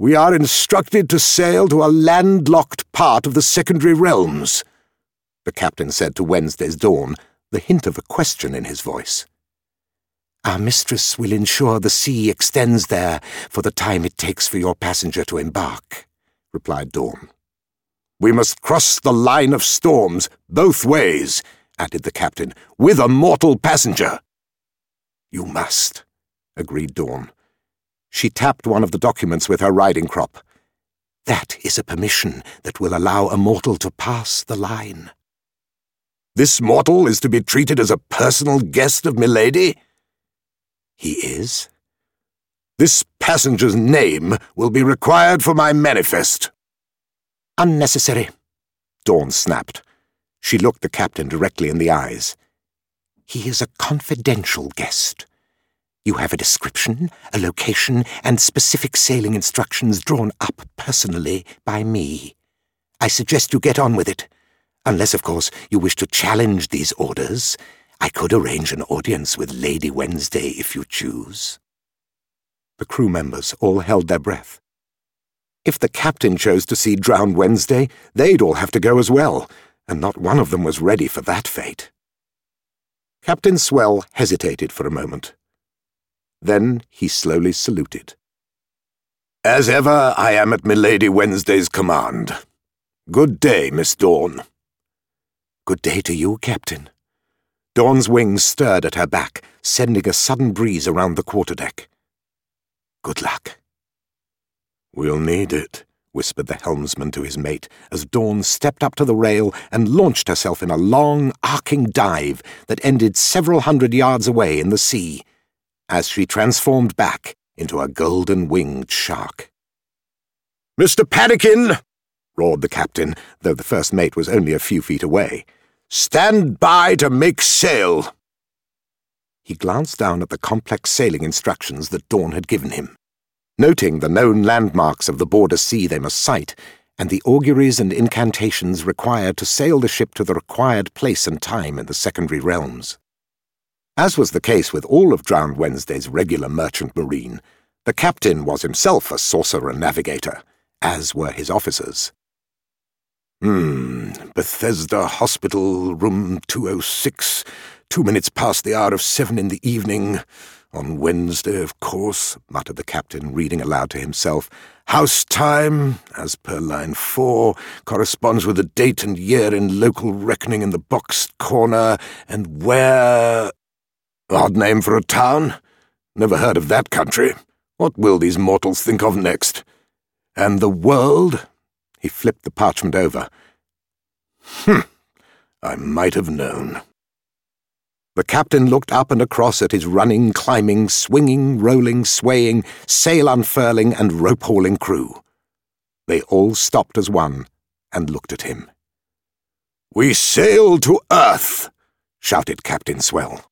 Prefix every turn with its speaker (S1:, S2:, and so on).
S1: We are instructed to sail to a landlocked part of the secondary realms, the captain said to Wednesday's Dawn, the hint of a question in his voice. Our mistress will ensure the sea extends there for the time it takes for your passenger to embark, replied Dawn. We must cross the line of storms both ways, added the captain, with a mortal passenger. You must, agreed Dawn. She tapped one of the documents with her riding crop. That is a permission that will allow a mortal to pass the line. This mortal is to be treated as a personal guest of Milady? He is. This passenger's name will be required for my manifest. Unnecessary, Dawn snapped. She looked the captain directly in the eyes. He is a confidential guest. You have a description, a location, and specific sailing instructions drawn up personally by me. I suggest you get on with it. Unless, of course, you wish to challenge these orders. I could arrange an audience with Lady Wednesday if you choose. The crew members all held their breath. If the captain chose to see drowned Wednesday, they'd all have to go as well, and not one of them was ready for that fate. Captain Swell hesitated for a moment. Then he slowly saluted. As ever, I am at Milady Wednesday's command. Good day, Miss Dawn. Good day to you, Captain. Dawn's wings stirred at her back, sending a sudden breeze around the quarterdeck. Good luck. We'll need it, whispered the helmsman to his mate, as Dawn stepped up to the rail and launched herself in a long, arcing dive that ended several hundred yards away in the sea, as she transformed back into a golden-winged shark. "Mr. Panikin!" roared the captain, though the first mate was only a few feet away. "Stand by to make sail!" He glanced down at the complex sailing instructions that Dawn had given him, noting the known landmarks of the border sea they must sight, and the auguries and incantations required to sail the ship to the required place and time in the secondary realms. As was the case with all of Drowned Wednesday's regular merchant marine, the captain was himself a sorcerer navigator, as were his officers. Bethesda Hospital, room 206, 2 minutes past the hour of 7 in the evening. On Wednesday, of course, muttered the captain, reading aloud to himself. House time, as per line 4, corresponds with the date and year in local reckoning in the boxed corner, and where... Odd name for a town. Never heard of that country. What will these mortals think of next? And the world? He flipped the parchment over. I might have known. The captain looked up and across at his running, climbing, swinging, rolling, swaying, sail unfurling and rope-hauling crew. They all stopped as one and looked at him. "We sail to Earth!" shouted Captain Swell.